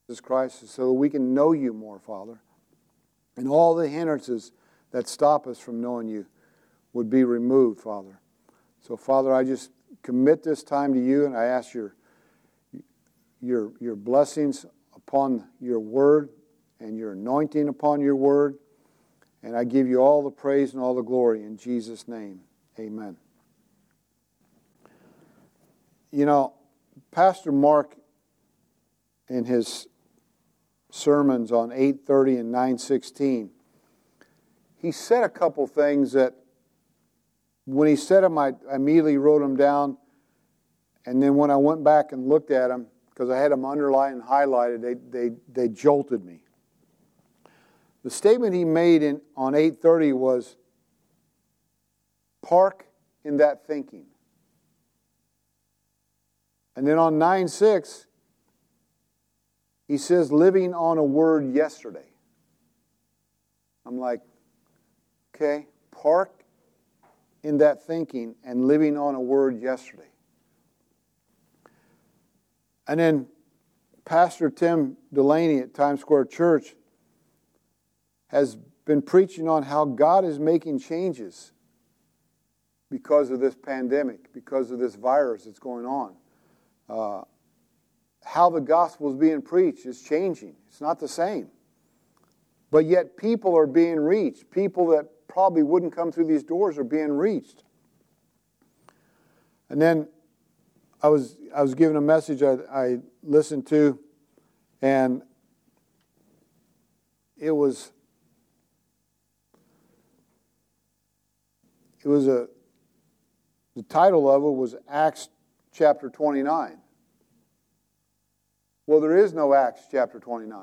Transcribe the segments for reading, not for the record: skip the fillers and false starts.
Jesus Christ so that we can know you more, Father. And all the hindrances that stop us from knowing you would be removed, Father. So, Father, I just commit this time to you, and I ask your blessings upon your word and your anointing upon your word. And I give you all the praise and all the glory in Jesus' name. Amen. You know, Pastor Mark, in his sermons on 8:30 and 9:16, he said a couple things that when he said them, I immediately wrote them down. And then when I went back and looked at them, because I had them underlined and highlighted, they jolted me. The statement he made on 8:30 was, park in that thinking. And then on 9:6, he says, living on a word yesterday. I'm like, okay, park in that thinking and living on a word yesterday. And then Pastor Tim Delaney at Times Square Church has been preaching on how God is making changes because of this pandemic, because of this virus that's going on. How the gospel is being preached is changing. It's not the same. But yet people are being reached. People that probably wouldn't come through these doors are being reached. And then I was given a message I listened to, and it was the title of it was Acts chapter 29. Well, there is no Acts chapter 29.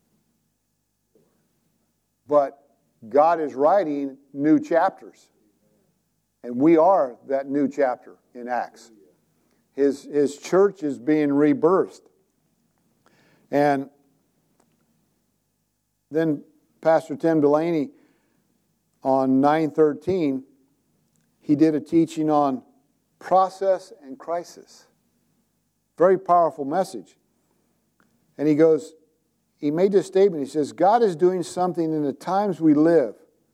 But God is writing new chapters. And we are that new chapter in Acts. His church is being rebirthed. And then Pastor Tim Delaney on 9:13, he did a teaching on process and crisis. Very powerful message. And he made this statement. He says, God is doing something in the times we live.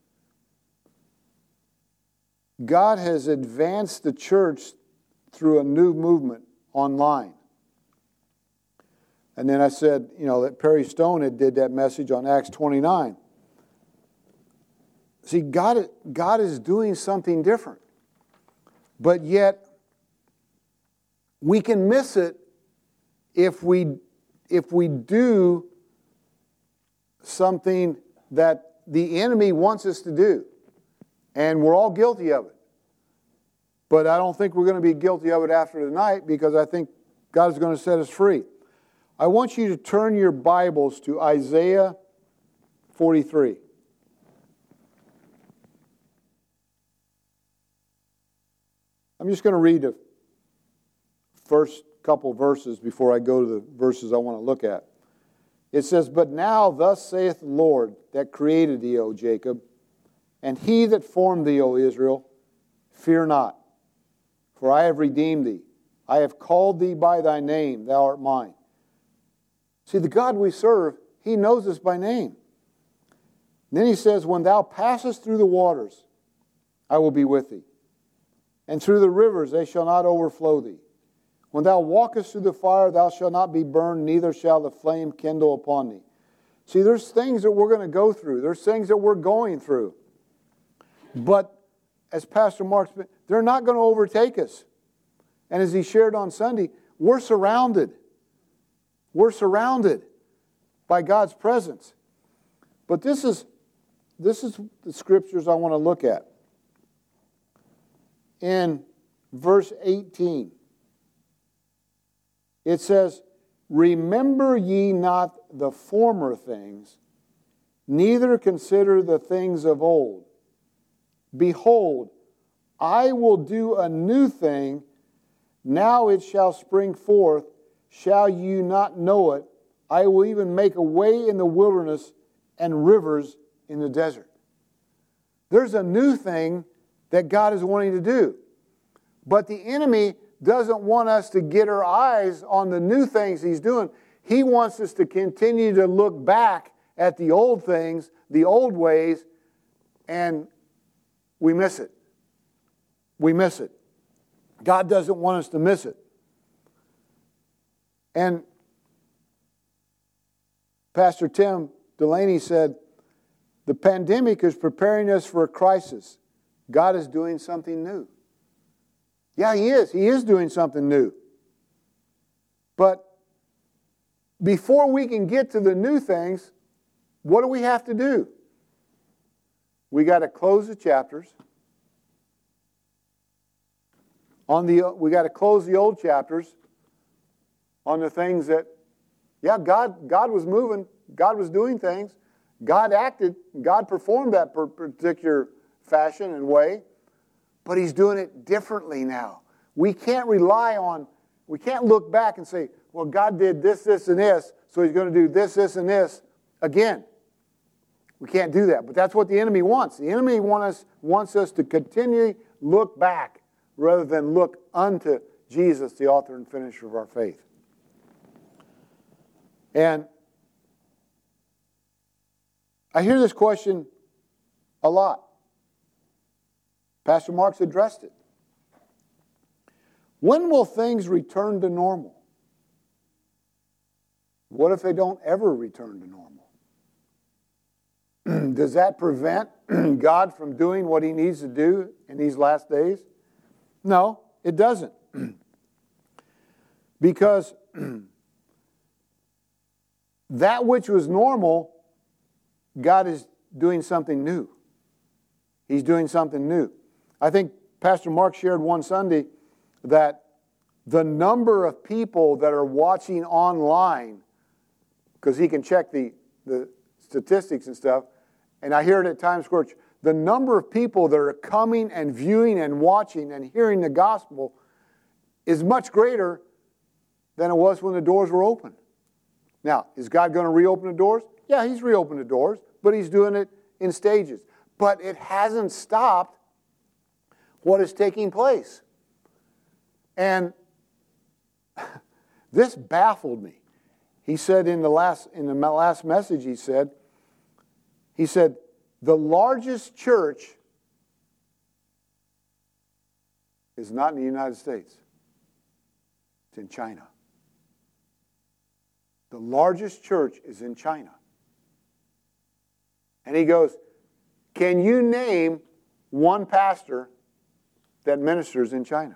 God has advanced the church through a new movement online. And then I said, that Perry Stone did that message on Acts 29. See, God is doing something different. But yet, we can miss it if we do something that the enemy wants us to do. And we're all guilty of it. But I don't think we're going to be guilty of it after tonight, because I think God is going to set us free. I want you to turn your Bibles to Isaiah 43. I'm just going to read the first couple verses before I go to the verses I want to look at. It says, But now thus saith the Lord that created thee, O Jacob, and he that formed thee, O Israel, fear not, for I have redeemed thee. I have called thee by thy name, thou art mine. See, the God we serve, he knows us by name. And then he says, When thou passest through the waters, I will be with thee. And through the rivers, they shall not overflow thee. When thou walkest through the fire, thou shalt not be burned, neither shall the flame kindle upon thee. See, there's things that we're going to go through. There's things that we're going through. But, as Pastor Mark said, they're not going to overtake us. And as he shared on Sunday, we're surrounded. We're surrounded by God's presence. But this is the scriptures I want to look at. In verse 18, it says, Remember ye not the former things, neither consider the things of old. Behold, I will do a new thing, now it shall spring forth. Shall you not know it? I will even make a way in the wilderness and rivers in the desert. There's a new thing that God is wanting to do. But the enemy doesn't want us to get our eyes on the new things he's doing. He wants us to continue to look back at the old things, the old ways, and we miss it. We miss it. God doesn't want us to miss it. And Pastor Tim Delaney said, the pandemic is preparing us for a crisis. God is doing something new. Yeah, He is. He is doing something new. But before we can get to the new things, what do we have to do? We got to close the chapters. We got to close the old chapters on the things that, yeah, God was moving. God was doing things. God acted. God performed that particular fashion and way. But He's doing it differently now. We can't look back and say, well, God did this, this, and this, so He's going to do this, this, and this again. We can't do that. But that's what the enemy wants. The enemy wants us to continually look back rather than look unto Jesus, the author and finisher of our faith. And I hear this question a lot. Pastor Mark's addressed it. When will things return to normal? What if they don't ever return to normal? Does that prevent God from doing what He needs to do in these last days? No, it doesn't. Because that which was normal, God is doing something new. He's doing something new. I think Pastor Mark shared one Sunday that the number of people that are watching online, because he can check the statistics and stuff, and I hear it at Times Square, the number of people that are coming and viewing and watching and hearing the gospel is much greater than it was when the doors were open. Now, is God going to reopen the doors? Yeah, He's reopened the doors, but He's doing it in stages. But it hasn't stopped what is taking place. And this baffled me. He said in the last message, he said, the largest church is not in the United States. It's in China. The largest church is in China. And he goes, can you name one pastor that ministers in China?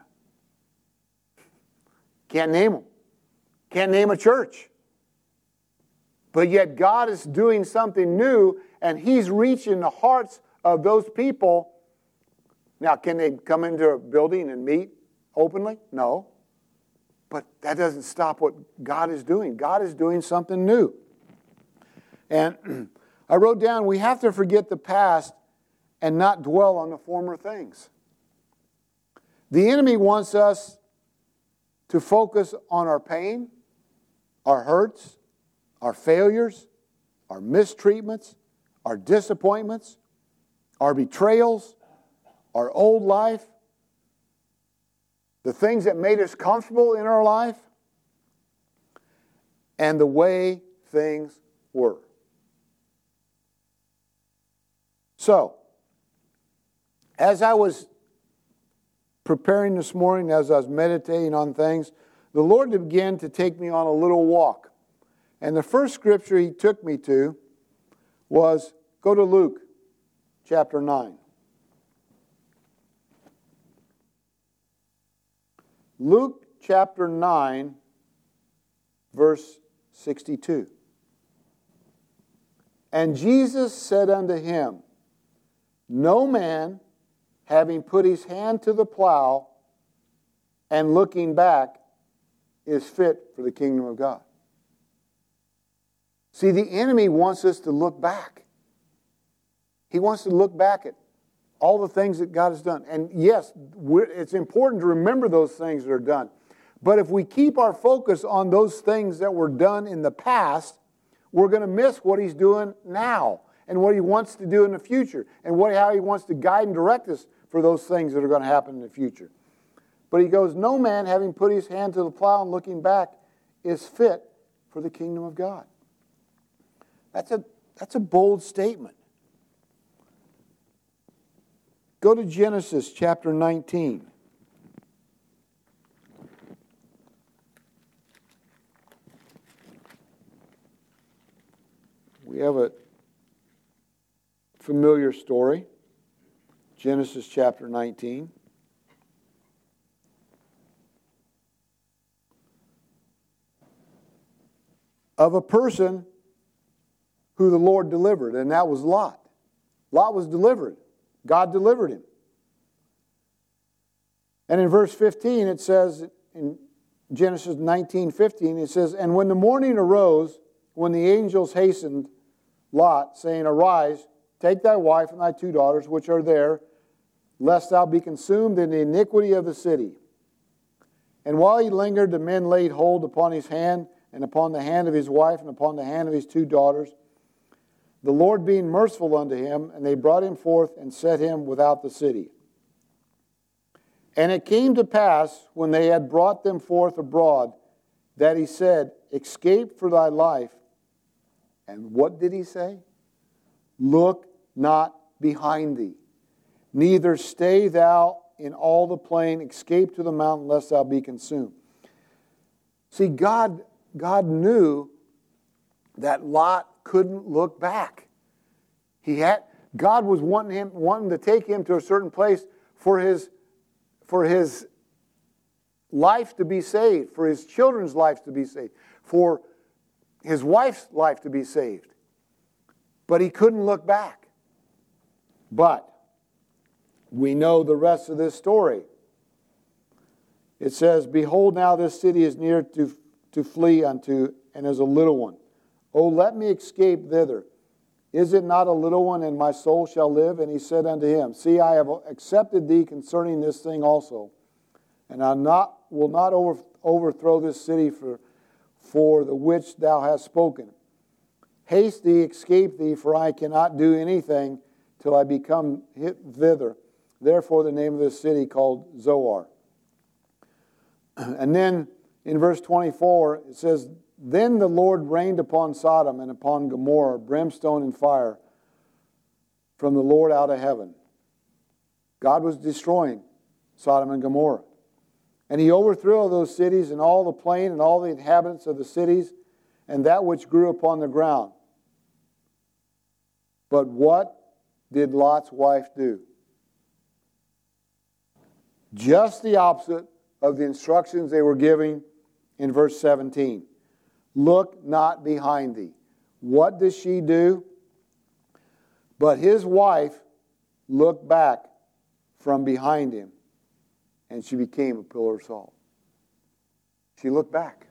Can't name them. Can't name a church. But yet God is doing something new, and He's reaching the hearts of those people. Now, can they come into a building and meet openly? No. But that doesn't stop what God is doing. God is doing something new. And I wrote down, we have to forget the past and not dwell on the former things. The enemy wants us to focus on our pain, our hurts, our failures, our mistreatments, our disappointments, our betrayals, our old life, the things that made us comfortable in our life, and the way things were. So, as I was preparing this morning, as I was meditating on things, the Lord began to take me on a little walk. And the first scripture He took me to was, go to Luke chapter 9. Luke chapter 9, verse 62. And Jesus said unto him, no man, having put his hand to the plow and looking back, is fit for the kingdom of God. See, the enemy wants us to look back. He wants to look back at all the things that God has done. And yes, it's important to remember those things that are done. But if we keep our focus on those things that were done in the past, we're going to miss what He's doing now and what He wants to do in the future and how He wants to guide and direct us for those things that are going to happen in the future. But He goes, no man having put his hand to the plow and looking back is fit for the kingdom of God. That's a bold statement. Go to Genesis chapter 19. We have a familiar story. Genesis chapter 19. Of a person who the Lord delivered, and that was Lot. Lot was delivered. God delivered him. And in verse 15 it says, in Genesis 19:15, it says, "And when the morning arose, when the angels hastened Lot, saying, Arise, take thy wife and thy 2 daughters, which are there, lest thou be consumed in the iniquity of the city. And while he lingered, the men laid hold upon his hand, and upon the hand of his wife, and upon the hand of his 2 daughters, the Lord being merciful unto him, and they brought him forth and set him without the city. And it came to pass, when they had brought them forth abroad, that he said, Escape for thy life. And what did he say? Look not behind thee, neither stay thou in all the plain, escape to the mountain, lest thou be consumed." See, God knew that Lot couldn't look back. God was wanting to take him to a certain place for his life to be saved, for his children's life to be saved, for his wife's life to be saved. But he couldn't look back. But we know the rest of this story. It says, "Behold, now this city is near to flee unto, and is a little one. O let me escape thither. Is it not a little one, and my soul shall live? And he said unto him, See, I have accepted thee concerning this thing also, and I will not overthrow this city for the which thou hast spoken. Haste thee, escape thee, for I cannot do anything till I become thither. Therefore the name of this city called Zoar." And then in verse 24 it says, "Then the Lord rained upon Sodom and upon Gomorrah brimstone and fire from the Lord out of heaven." God was destroying Sodom and Gomorrah. "And he overthrew those cities and all the plain and all the inhabitants of the cities and that which grew upon the ground." But what did Lot's wife do? Just the opposite of the instructions they were giving in verse 17. Look not behind thee. What does she do? But his wife looked back from behind him, and she became a pillar of salt. She looked back.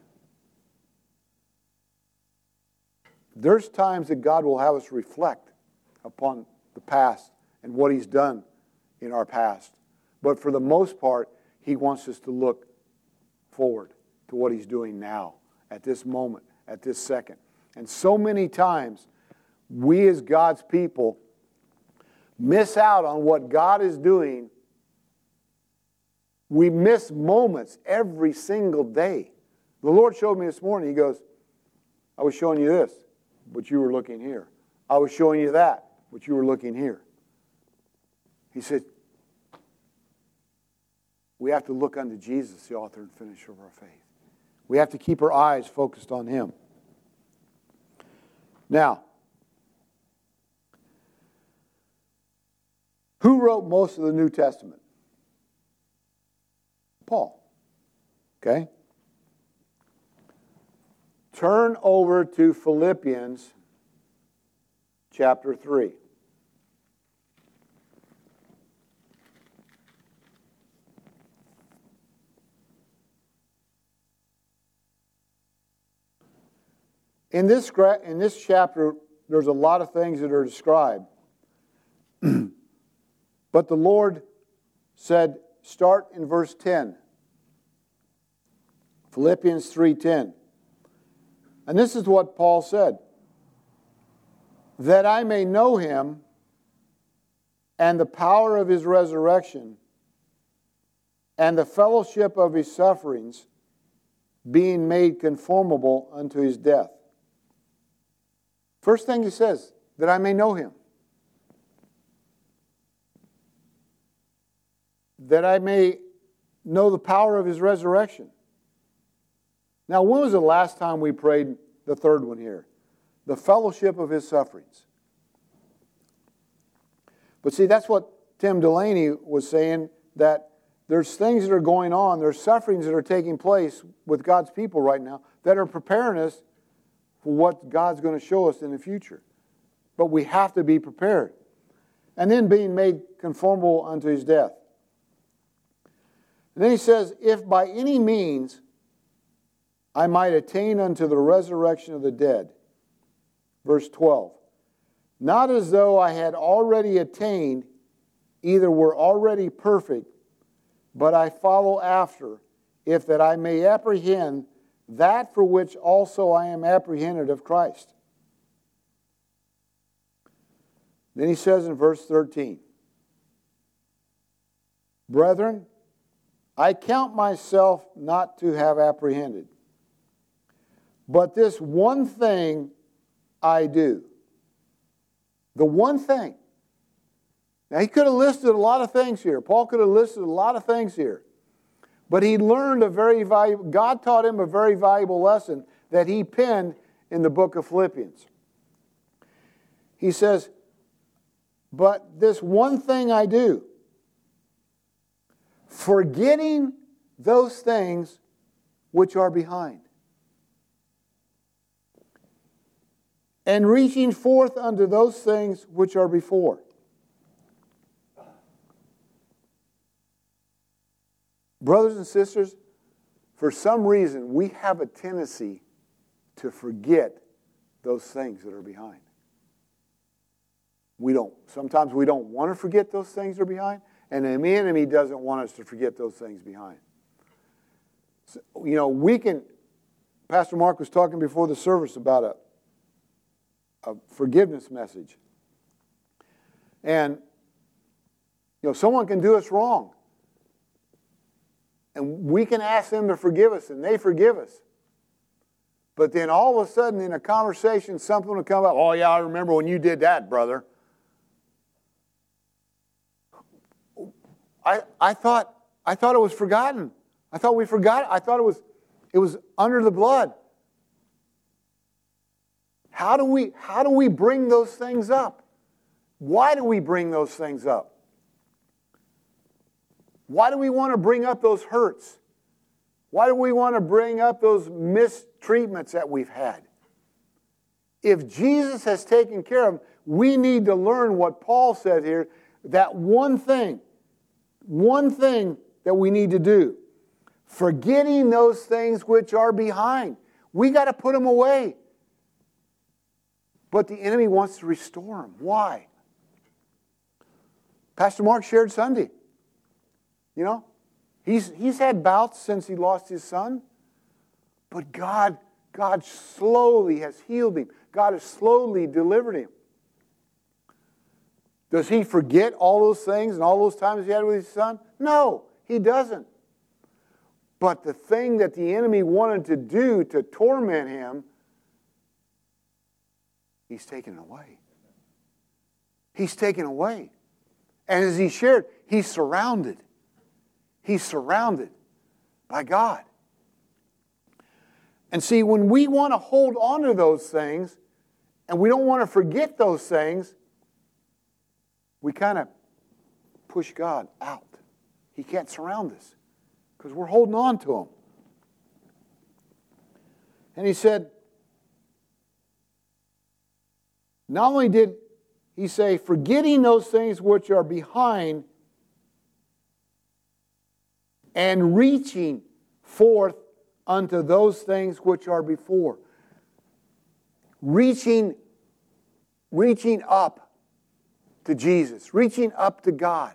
There's times that God will have us reflect upon the past and what he's done in our past. But for the most part, he wants us to look forward to what he's doing now, at this moment, at this second. And so many times, we as God's people miss out on what God is doing. We miss moments every single day. The Lord showed me this morning, he goes, I was showing you this, but you were looking here. I was showing you that, but you were looking here. He said, we have to look unto Jesus, the author and finisher of our faith. We have to keep our eyes focused on him. Now, who wrote most of the New Testament? Paul. Okay? Turn over to Philippians chapter 3. In this chapter, there's a lot of things that are described. But the Lord said, start in verse 10. Philippians 3:10. And this is what Paul said. That I may know him and the power of his resurrection and the fellowship of his sufferings, being made conformable unto his death. First thing he says, that I may know him. That I may know the power of his resurrection. Now, when was the last time we prayed the third one here? The fellowship of his sufferings. But see, that's what Tim Delaney was saying, that there's things that are going on, there's sufferings that are taking place with God's people right now that are preparing us for what God's going to show us in the future. But we have to be prepared. And then being made conformable unto his death. And then he says, if by any means I might attain unto the resurrection of the dead. Verse 12. Not as though I had already attained, either were already perfect, but I follow after, if that I may apprehend that for which also I am apprehended of Christ. Then he says in verse 13, Brethren, I count myself not to have apprehended, but this one thing I do. The one thing. Now, he could have listed a lot of things here. Paul could have listed a lot of things here. But he learned a very valuable, God taught him a very valuable lesson that he penned in the book of Philippians. He says, but this one thing I do, forgetting those things which are behind, and reaching forth unto those things which are before. Brothers and sisters, for some reason, we have a tendency to forget those things that are behind. Sometimes we don't want to forget those things that are behind, and the enemy doesn't want us to forget those things behind. So, Pastor Mark was talking before the service about a forgiveness message. And, someone can do us wrong. And we can ask them to forgive us, and they forgive us. But then all of a sudden in a conversation, something will come up. Oh, yeah, I remember when you did that, brother. I thought it was forgotten. I thought we forgot it. I thought it was under the blood. How do we bring those things up? Why do we bring those things up? Why do we want to bring up those hurts? Why do we want to bring up those mistreatments that we've had? If Jesus has taken care of them, we need to learn what Paul said here, that one thing that we need to do. Forgetting those things which are behind. We got to put them away. But the enemy wants to restore them. Why? Pastor Mark shared Sunday. He's had bouts since he lost his son. But God slowly has healed him. God has slowly delivered him. Does he forget all those things and all those times he had with his son? No, he doesn't. But the thing that the enemy wanted to do to torment him, he's taken away. He's taken away. And as he shared, he's surrounded. He's surrounded by God. And see, when we want to hold on to those things, and we don't want to forget those things, we kind of push God out. He can't surround us because we're holding on to Him. And he said, not only did he say, forgetting those things which are behind and reaching forth unto those things which are before. Reaching up to Jesus, reaching up to God.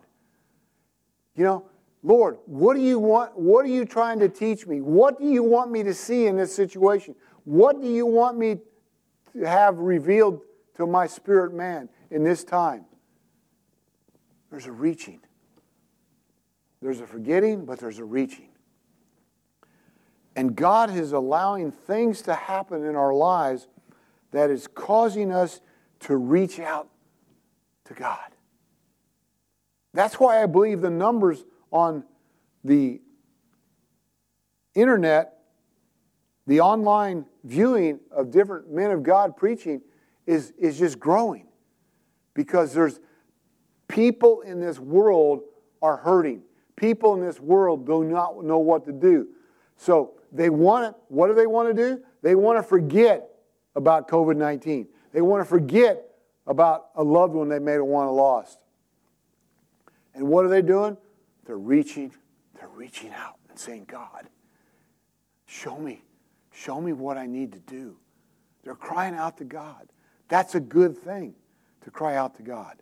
Lord, what do you want? What are you trying to teach me? What do you want me to see in this situation? What do you want me to have revealed to my spirit man in this time? There's a reaching. There's a forgetting, but there's a reaching. And God is allowing things to happen in our lives that is causing us to reach out to God. That's why I believe the numbers on the internet, the online viewing of different men of God preaching is just growing. Because there's people in this world are hurting. People in this world do not know what to do. So what do they want to do? They want to forget about COVID-19. They want to forget about a loved one they may have lost. And what are they doing? They're reaching out and saying, God, show me what I need to do. They're crying out to God. That's a good thing, to cry out to God.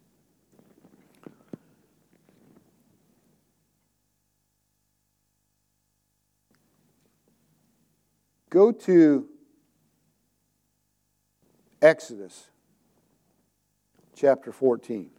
Go to Exodus chapter 14.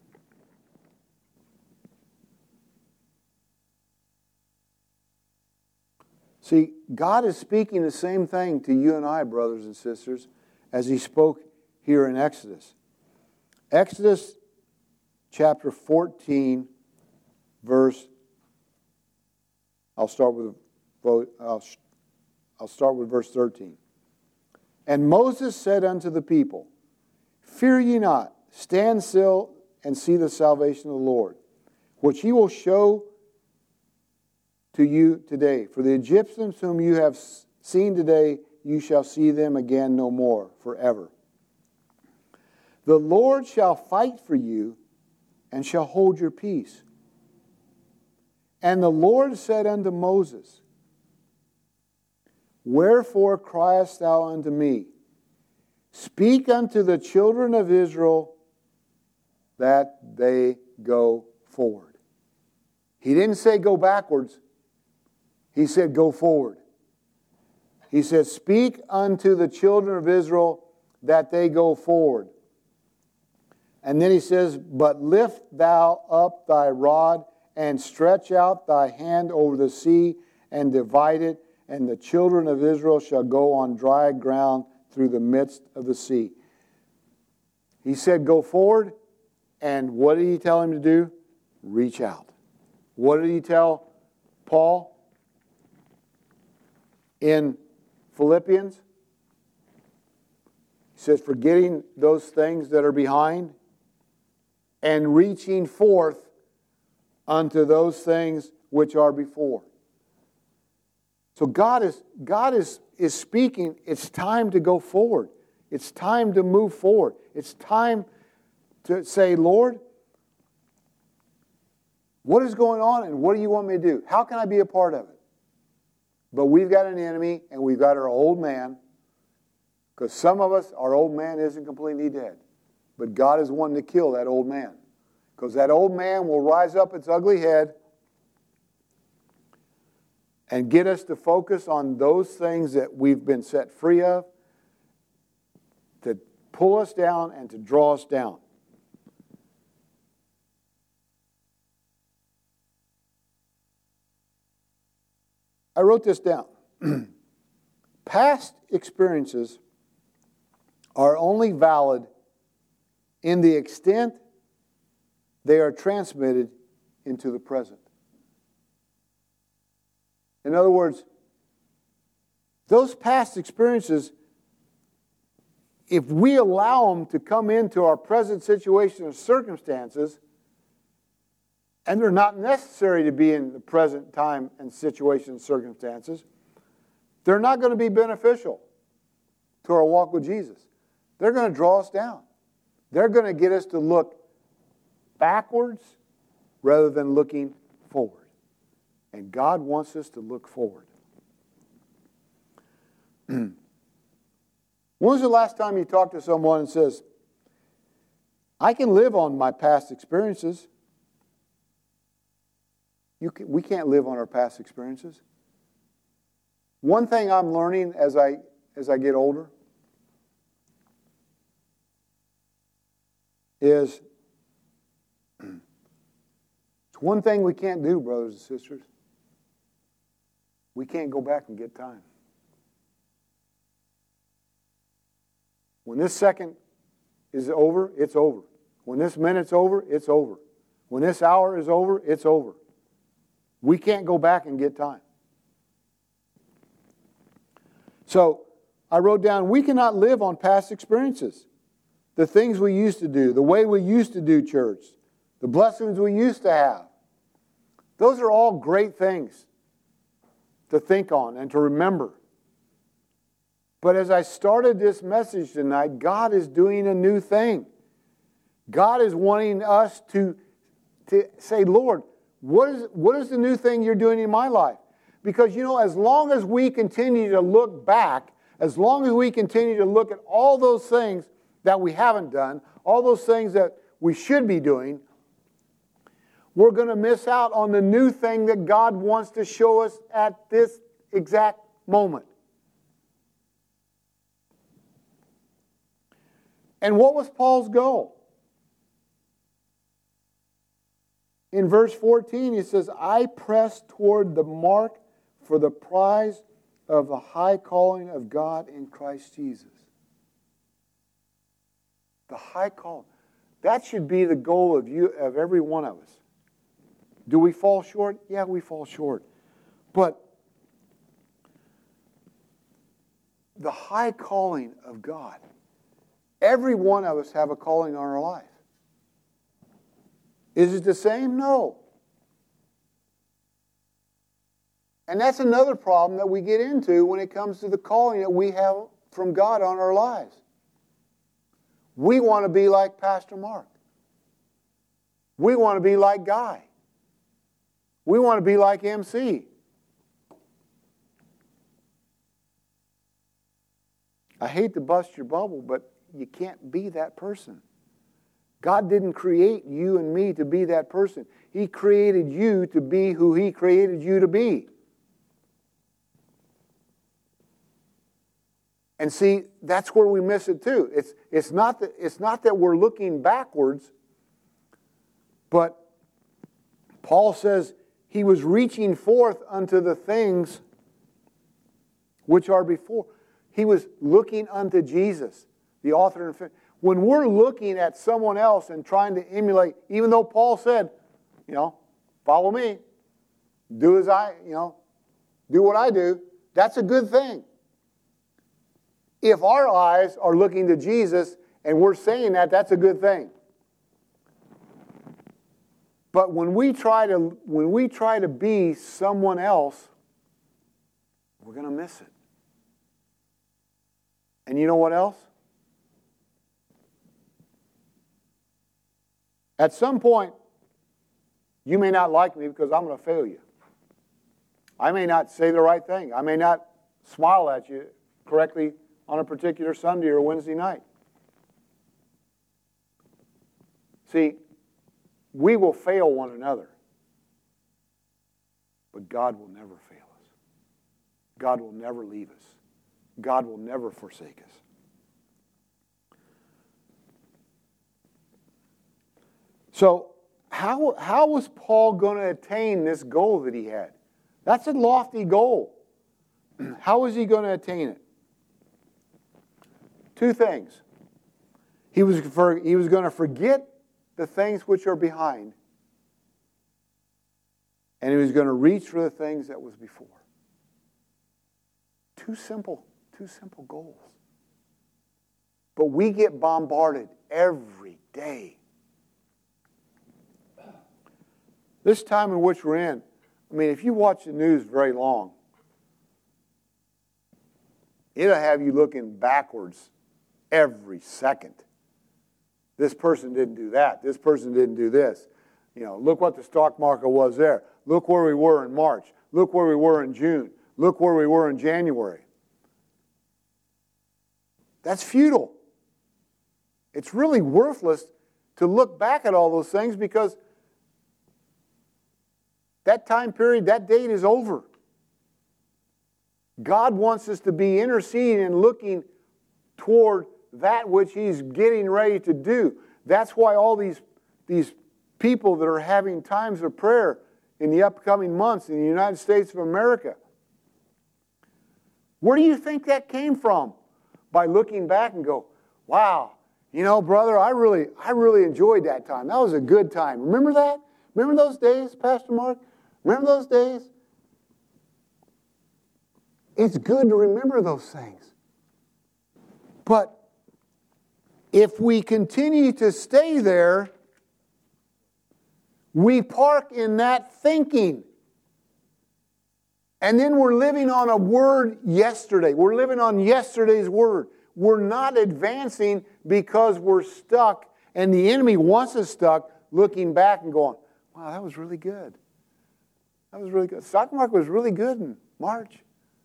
See, God is speaking the same thing to you and I, brothers and sisters, as He spoke here in Exodus. Exodus chapter 14, verse. I'll start with verse 13. And Moses said unto the people, Fear ye not, stand still and see the salvation of the Lord, which He will show to you today. For the Egyptians whom you have seen today, you shall see them again no more forever. The Lord shall fight for you and shall hold your peace. And the Lord said unto Moses, Wherefore criest thou unto me? Speak unto the children of Israel that they go forward. He didn't say go backwards. He said go forward. He said, Speak unto the children of Israel that they go forward. And then he says, But lift thou up thy rod and stretch out thy hand over the sea and divide it, and the children of Israel shall go on dry ground through the midst of the sea. He said, Go forward. And what did He tell him to do? Reach out. What did He tell Paul in Philippians? He says, Forgetting those things that are behind and reaching forth unto those things which are before. So God is speaking. It's time to go forward. It's time to move forward. It's time to say, Lord, what is going on and what do you want me to do? How can I be a part of it? But we've got an enemy and we've got our old man, because some of us, our old man isn't completely dead. But God is wanting to kill that old man, because that old man will rise up its ugly head and get us to focus on those things that we've been set free of, to pull us down and to draw us down. I wrote this down. Past experiences are only valid in the extent they are transmitted into the present. In other words, those past experiences, if we allow them to come into our present situation or circumstances, and they're not necessary to be in the present time and situation and circumstances, they're not going to be beneficial to our walk with Jesus. They're going to draw us down. They're going to get us to look backwards rather than looking forward. And God wants us to look forward. When was the last time you talked to someone and says, I can live on my past experiences? We can't live on our past experiences. One thing I'm learning as I get older is it's one thing we can't do, brothers and sisters. we can't go back and get time. When this second is over, it's over. When this minute's over, it's over. When this hour is over, it's over. We can't go back and get time. So I wrote down, we cannot live on past experiences. The things we used to do, the way we used to do church, the blessings we used to have. Those are all great things to think on and to remember. But as I started this message tonight, God is doing a new thing. God is wanting us to say, Lord, what is the new thing you're doing in my life? Because, as long as we continue to look back, as long as we continue to look at all those things that we haven't done, all those things that we should be doing, we're going to miss out on the new thing that God wants to show us at this exact moment. And what was Paul's goal? In verse 14, he says, I press toward the mark for the prize of the high calling of God in Christ Jesus. The high calling. That should be the goal of every one of us. Do we fall short? Yeah, we fall short. But the high calling of God. Every one of us have a calling on our life. Is it the same? No. And that's another problem that we get into when it comes to the calling that we have from God on our lives. We want to be like Pastor Mark. We want to be like Guy. We want to be like MC. I hate to bust your bubble, but you can't be that person. God didn't create you and me to be that person. He created you to be who He created you to be. And see, that's where we miss it too. It's not that we're looking backwards, but Paul says he was reaching forth unto the things which are before. He was looking unto Jesus, the author and finisher. When we're looking at someone else and trying to emulate, even though Paul said, follow me, do as I, do what I do, that's a good thing. If our eyes are looking to Jesus and we're saying that, that's a good thing. But when we try to be someone else, we're going to miss it. And you know what else? At some point, you may not like me because I'm going to fail you. I may not say the right thing. I may not smile at you correctly on a particular Sunday or Wednesday night. See, we will fail one another, but God will never fail us. God will never leave us. God will never forsake us. So, how was Paul going to attain this goal that he had? That's a lofty goal. How was he going to attain it? Two things. He was going to forget the things which are behind, and he was going to reach for the things that was before. Two simple goals. But we get bombarded every day. This time in which we're in, if you watch the news very long, it'll have you looking backwards every second. This person didn't do that. This person didn't do this. Look what the stock market was there. Look where we were in March. Look where we were in June. Look where we were in January. That's futile. It's really worthless to look back at all those things because that time period, that date is over. God wants us to be interceding and looking toward that which He's getting ready to do. That's why all these people that are having times of prayer in the upcoming months in the United States of America, Where do you think that came from? By looking back and go, wow, brother, I really enjoyed that time. That was a good time. Remember that? Remember those days, Pastor Mark? Remember those days? It's good to remember those things. But if we continue to stay there, we park in that thinking. And then we're living on a word yesterday. We're living on yesterday's word. We're not advancing because we're stuck, and the enemy wants us stuck, looking back and going, wow, that was really good. That was really good. Stock market was really good in March.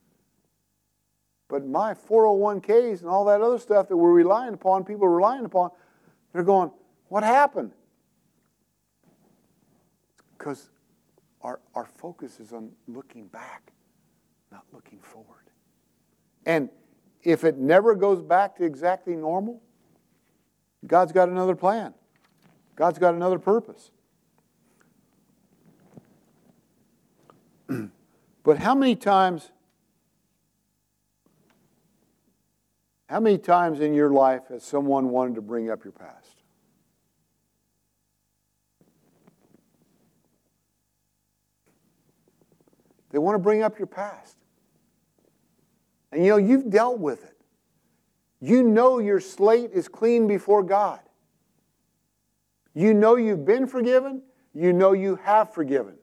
But my 401ks and all that other stuff that we're relying upon, people are relying upon, they're going, what happened? Because our focus is on looking back, not looking forward. And if it never goes back to exactly normal, God's got another plan. God's got another purpose. But how many times in your life has someone wanted to bring up your past? They want to bring up your past. And you've dealt with it. You know your slate is clean before God. You know you've been forgiven. You know you have forgiven.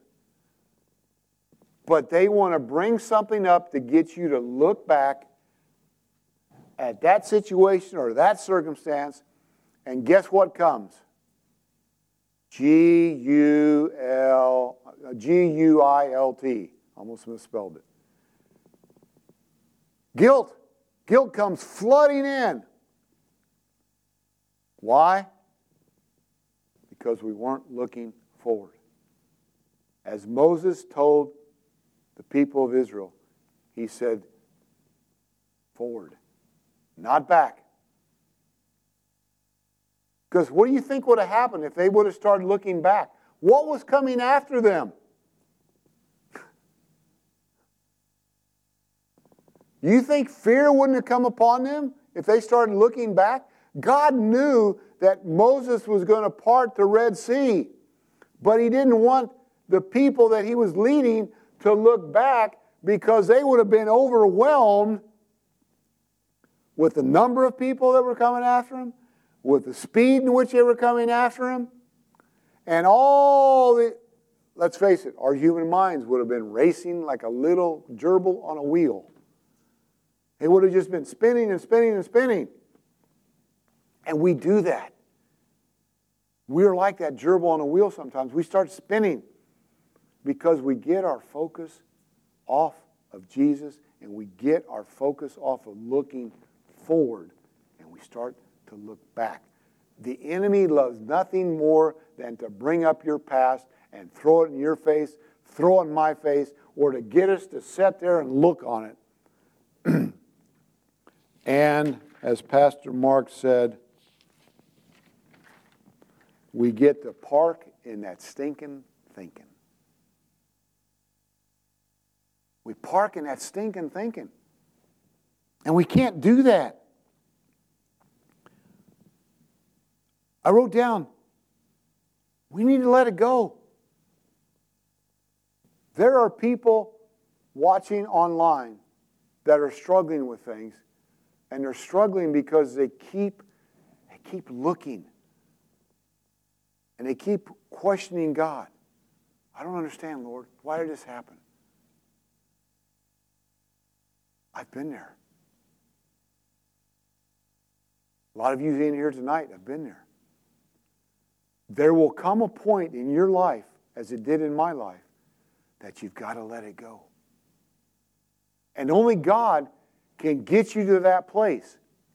But they want to bring something up to get you to look back at that situation or that circumstance, and guess what comes? Guilt. Almost misspelled it. Guilt. Guilt comes flooding in. Why? Because we weren't looking forward. As Moses told the people of Israel, he said, forward, not back. Because what do you think would have happened if they would have started looking back? What was coming after them? You think fear wouldn't have come upon them if they started looking back? God knew that Moses was going to part the Red Sea, but he didn't want the people that he was leading to look back because they would have been overwhelmed with the number of people that were coming after him, with the speed in which they were coming after him, and let's face it, our human minds would have been racing like a little gerbil on a wheel. It would have just been spinning and spinning and spinning. And we do that. We're like that gerbil on a wheel sometimes. We start spinning because we get our focus off of Jesus and we get our focus off of looking forward and we start to look back. The enemy loves nothing more than to bring up your past and throw it in your face, throw it in my face, or to get us to sit there and look on it. And as Pastor Mark said, we get to park in that stinking thinking. We park in that stinking thinking. And we can't do that. I wrote down, we need to let it go. There are people watching online that are struggling with things, and they're struggling because they keep looking. And they keep questioning God. I don't understand, Lord. Why did this happen? I've been there. A lot of you in here tonight have been there. There will come a point in your life, as it did in my life, that you've got to let it go. And only God can get you to that place.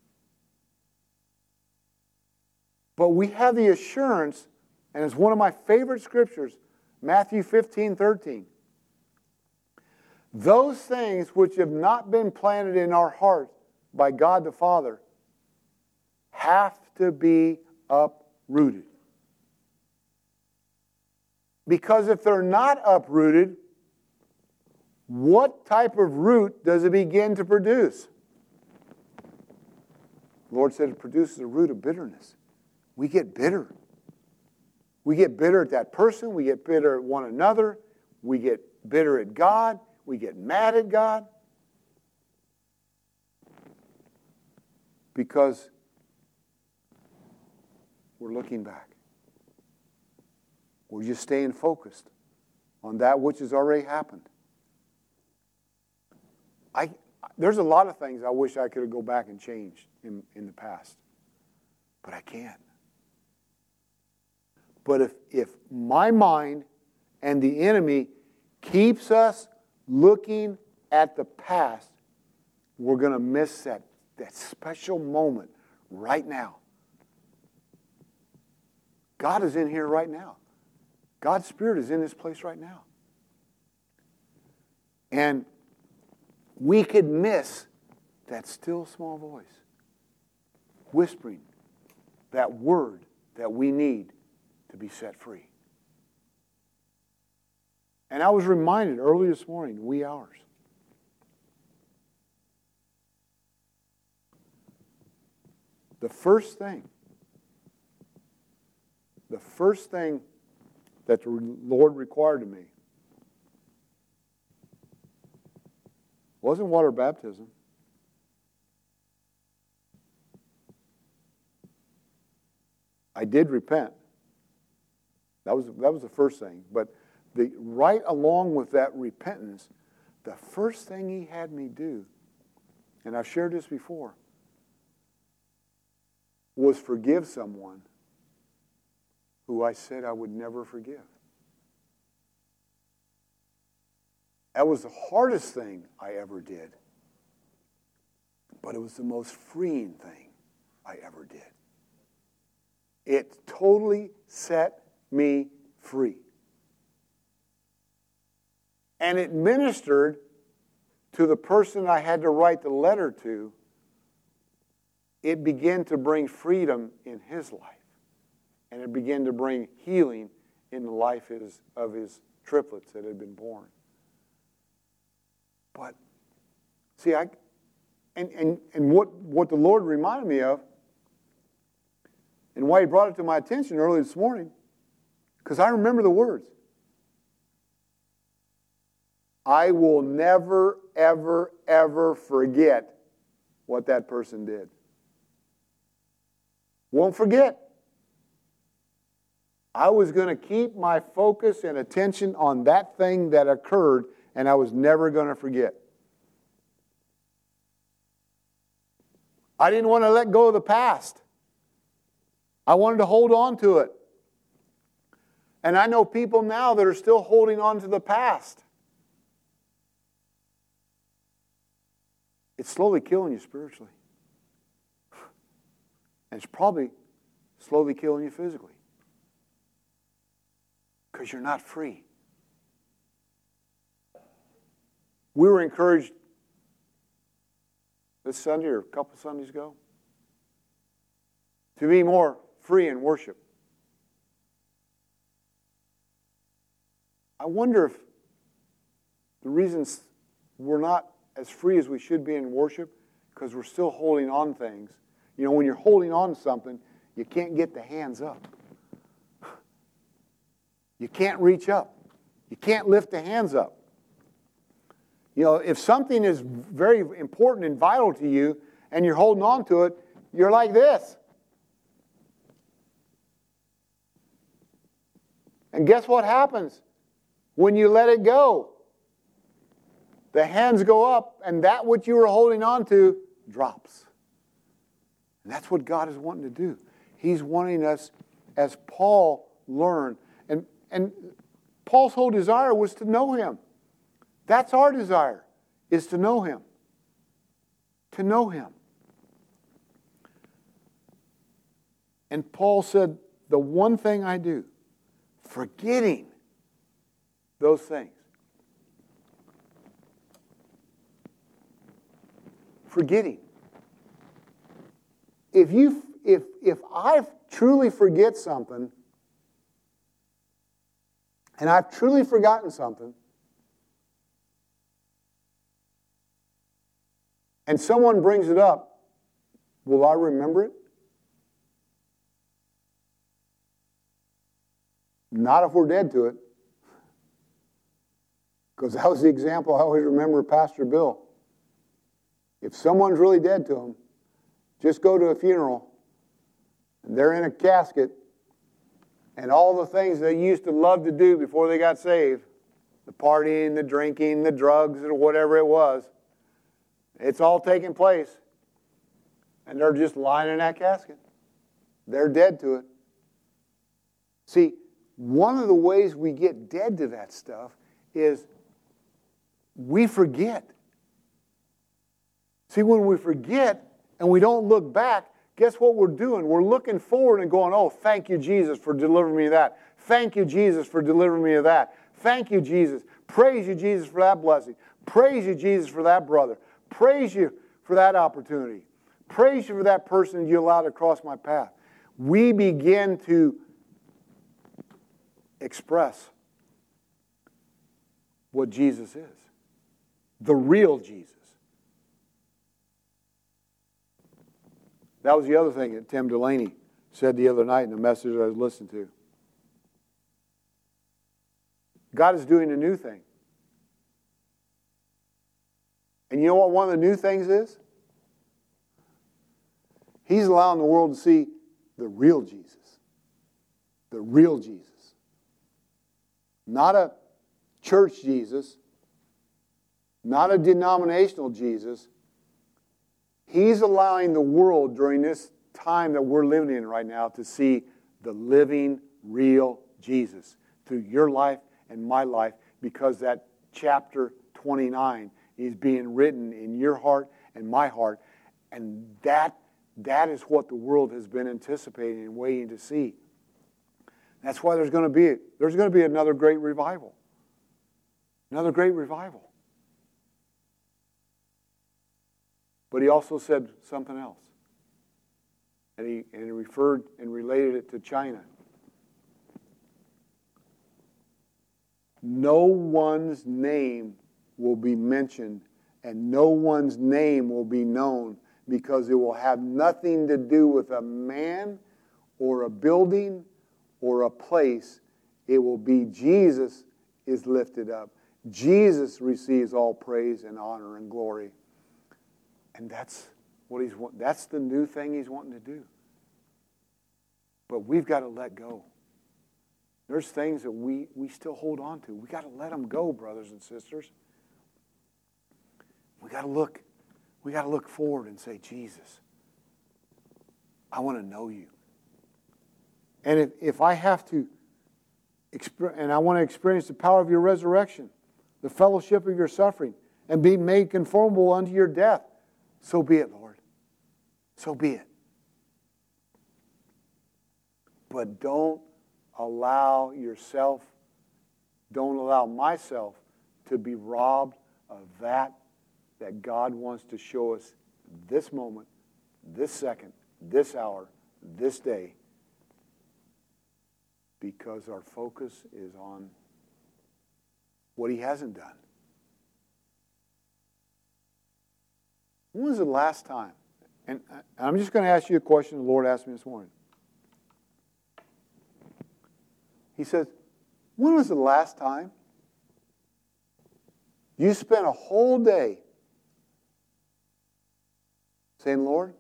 But we have the assurance, and it's one of my favorite scriptures, Matthew 15:13. Those things which have not been planted in our heart by God the Father have to be uprooted. Because if they're not uprooted, what type of root does it begin to produce? The Lord said it produces a root of bitterness. We get bitter. We get bitter at that person. We get bitter at one another. We get bitter at God. We get mad at God. Because we're looking back. We're just staying focused on that which has already happened. There's a lot of things I wish I could go back and change in the past. But I can't. But if my mind and the enemy keeps us looking at the past, we're going to miss that special moment right now. God is in here right now. God's Spirit is in this place right now. And we could miss that still small voice whispering that word that we need to be set free. And I was reminded early this morning, wee hours. The first thing that the Lord required of me wasn't water baptism. I did repent. That was the first thing. But right along with that repentance, the first thing He had me do, and I've shared this before, was forgive someone who I said I would never forgive. That was the hardest thing I ever did. But it was the most freeing thing I ever did. It totally set me free. And it ministered to the person I had to write the letter to. It began to bring freedom in his life. And it began to bring healing in the life of his triplets that had been born. But, see, what the Lord reminded me of, and why He brought it to my attention early this morning, because I remember the words. I will never, ever, ever forget what that person did. Won't forget. I was going to keep my focus and attention on that thing that occurred, and I was never going to forget. I didn't want to let go of the past. I wanted to hold on to it. And I know people now that are still holding on to the past. It's slowly killing you spiritually. And it's probably slowly killing you physically. Because you're not free. We were encouraged this Sunday or a couple Sundays ago to be more free in worship. I wonder if the reasons we're not as free as we should be in worship because we're still holding on things. You know, when you're holding on to something, you can't get the hands up. You can't reach up. You can't lift the hands up. You know, if something is very important and vital to you and you're holding on to it, you're like this. And guess what happens when you let it go? The hands go up and that which you were holding on to drops. And that's what God is wanting to do. He's wanting us, as Paul learned, and Paul's whole desire was to know Him. That's our desire, is to know Him. To know Him. And Paul said, the one thing I do, forgetting those things. Forgetting. If I truly forget something, and I've truly forgotten something, and someone brings it up, will I remember it? Not if we're dead to it. Because that was the example I always remember Pastor Bill. If someone's really dead to him, just go to a funeral, and they're in a casket, and all the things they used to love to do before they got saved, the partying, the drinking, the drugs, or whatever it was, it's all taking place. And they're just lying in that casket. They're dead to it. See, one of the ways we get dead to that stuff is we forget. See, when we forget and we don't look back, guess what we're doing? We're looking forward and going, oh, thank you, Jesus, for delivering me of that. Thank you, Jesus, for delivering me of that. Thank you, Jesus. Praise you, Jesus, for that blessing. Praise you, Jesus, for that brother. Praise you for that opportunity. Praise you for that person you allowed to cross my path. We begin to express what Jesus is. The real Jesus. That was the other thing that Tim Delaney said the other night in a message I was listening to. God is doing a new thing. And you know what one of the new things is? He's allowing the world to see the real Jesus. The real Jesus. Not a church Jesus. Not a denominational Jesus. He's allowing the world during this time that we're living in right now to see the living, real Jesus through your life and my life, because that chapter 29 is being written in your heart and my heart. And that is what the world has been anticipating and waiting to see. That's why there's going to be another great revival. Another great revival. But he also said something else. And he referred and related it to China. No one's name will be mentioned, and no one's name will be known, because it will have nothing to do with a man or a building or a place. It will be Jesus is lifted up. Jesus receives all praise and honor and glory. And that's the new thing he's wanting to do. But we've got to let go. There's things that we still hold on to. We've got to let them go, brothers and sisters. We've got to look forward and say, Jesus, I want to know you. And if I have to, and I want to experience the power of your resurrection, the fellowship of your suffering, and be made conformable unto your death, so be it, Lord. So be it. But don't allow myself to be robbed of that God wants to show us this moment, this second, this hour, this day, because our focus is on what he hasn't done. When was the last time? And I'm just going to ask you a question the Lord asked me this morning. He says, when was the last time you spent a whole day saying, Lord,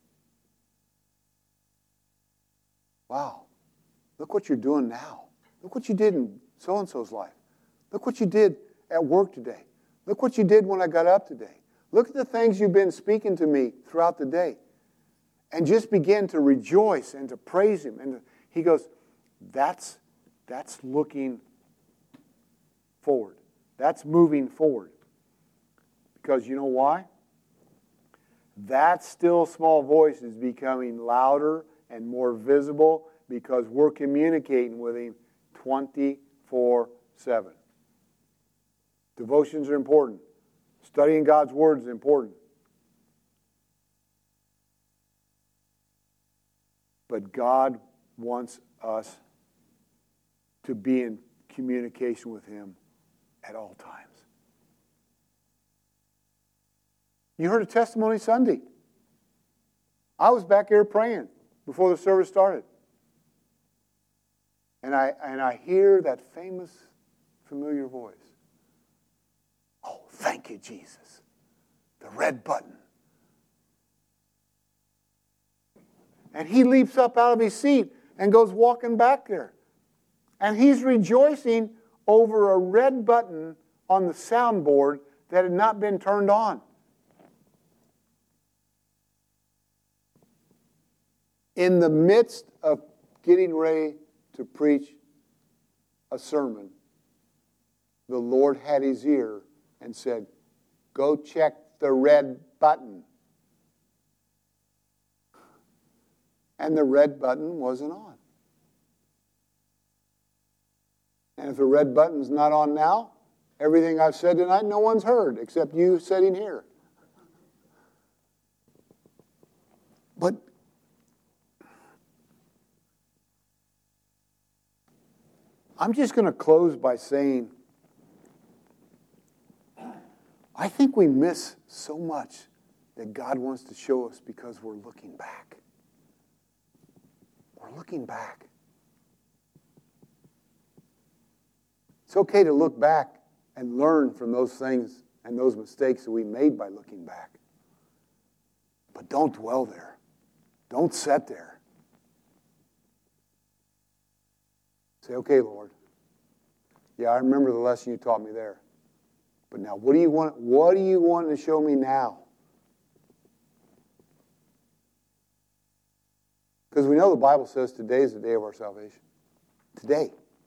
wow, look what you're doing now. Look what you did in so-and-so's life. Look what you did at work today. Look what you did when I got up today. Look at the things you've been speaking to me throughout the day. And just begin to rejoice and to praise him. And he goes, that's looking forward. That's moving forward. Because you know why? That still small voice is becoming louder and more visible because we're communicating with him 24/7. Devotions are important. Studying God's Word is important. But God wants us to be in communication with him at all times. You heard a testimony Sunday. I was back here praying before the service started. And I hear that famous, familiar voice. Oh, thank you, Jesus. The red button. And he leaps up out of his seat and goes walking back there. And he's rejoicing over a red button on the soundboard that had not been turned on. In the midst of getting ready to preach a sermon, the Lord had his ear and said, go check the red button. And the red button wasn't on. And if the red button's not on now, everything I've said tonight, no one's heard except you sitting here. But I'm just going to close by saying, I think we miss so much that God wants to show us because we're looking back. We're looking back. It's okay to look back and learn from those things and those mistakes that we made by looking back. But don't dwell there. Don't sit there. Say, okay, Lord. Yeah, I remember the lesson you taught me there. But now, what do you want to show me now? Because we know the Bible says today is the day of our salvation. Today.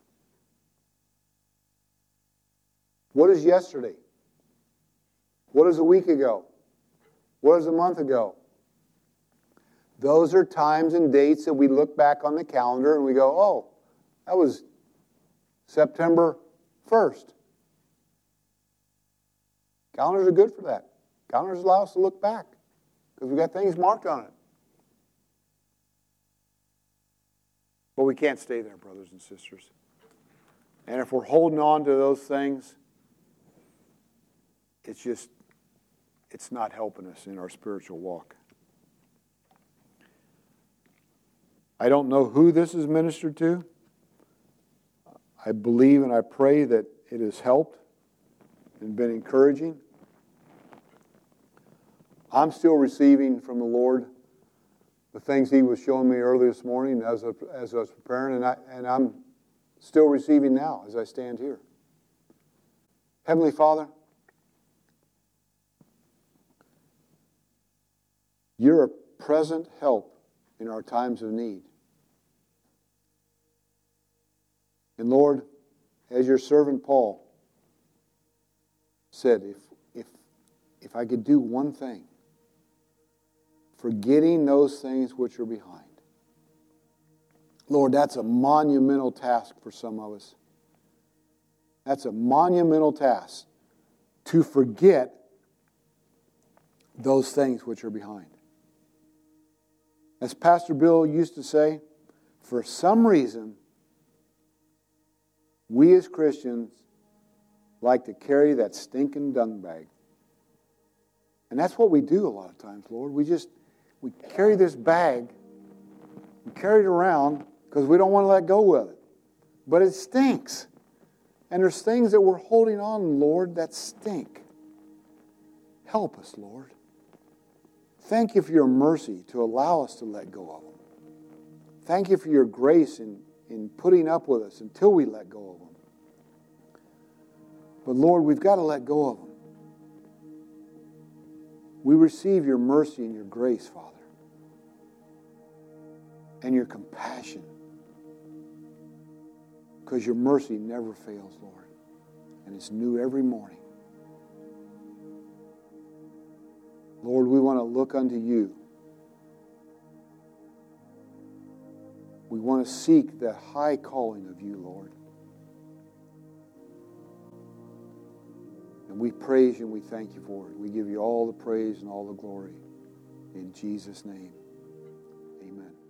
What is yesterday? What is a week ago? What is a month ago? Those are times and dates that we look back on the calendar and we go, oh, that was September 1st. Calendars are good for that. Calendars allow us to look back because we've got things marked on it. But we can't stay there, brothers and sisters. And if we're holding on to those things, it's not helping us in our spiritual walk. I don't know who this is ministered to. I believe and I pray that it has helped and been encouraging. I'm still receiving from the Lord the things He was showing me early this morning as I was preparing, and I'm still receiving now as I stand here. Heavenly Father, You're a present help in our times of need. And Lord, as your servant Paul said, if I could do one thing, forgetting those things which are behind. Lord, that's a monumental task for some of us. That's a monumental task to forget those things which are behind. As Pastor Bill used to say, for some reason, we as Christians like to carry that stinking dung bag. And that's what we do a lot of times, Lord. We carry this bag, we carry it around because we don't want to let go of it. But it stinks. And there's things that we're holding on, Lord, that stink. Help us, Lord. Thank you for your mercy to allow us to let go of them. Thank you for your grace in putting up with us until we let go of them. But Lord, we've got to let go of them. We receive your mercy and your grace, Father, and your compassion, because your mercy never fails, Lord, and it's new every morning. Lord, we want to look unto you. We want to seek the high calling of you, Lord. And we praise you and we thank you for it. We give you all the praise and all the glory. In Jesus' name, amen.